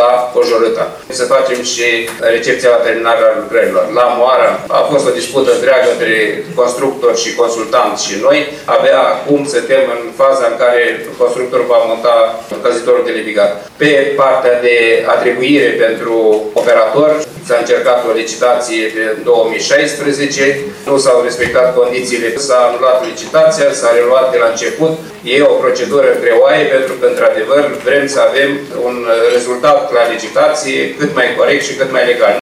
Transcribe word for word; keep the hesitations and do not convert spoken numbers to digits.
la Cojorâta. Să facem și recepția la terminare a lucrărilor. La Moara a fost o dispută întreagă între constructori și consultanți și noi. Abia acum suntem în faza în care constructorul va monta încălzitorul de levigat. Pe partea de atribuire pentru operator s-a încercat o licitație în două mii șaisprezece, nu s-au respectat condițiile, s-a anulat licitația, s-a reluat de la început. E o procedură greoaie pentru că, într-adevăr, vrem să avem un rezultat la licitație cât mai corect și cât mai legal.